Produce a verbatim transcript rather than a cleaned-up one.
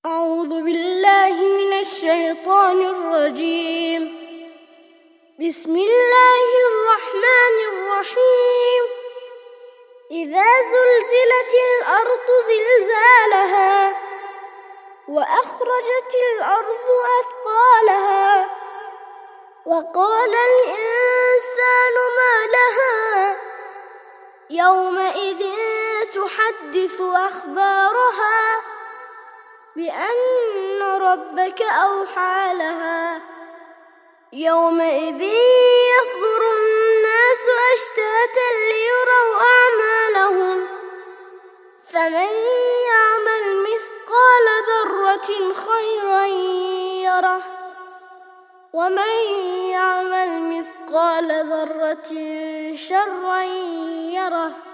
أعوذ بالله من الشيطان الرجيم. بسم الله الرحمن الرحيم. إذا زلزلت الأرض زلزالها وأخرجت الأرض أثقالها وقال الإنسان ما لها يومئذ تحدث أخبارها بأن ربك أوحى لها يومئذ يصدر الناس أشتاتا ليروا أعمالهم فمن يعمل مثقال ذرة خيرا يره ومن يعمل مثقال ذرة شرا يره.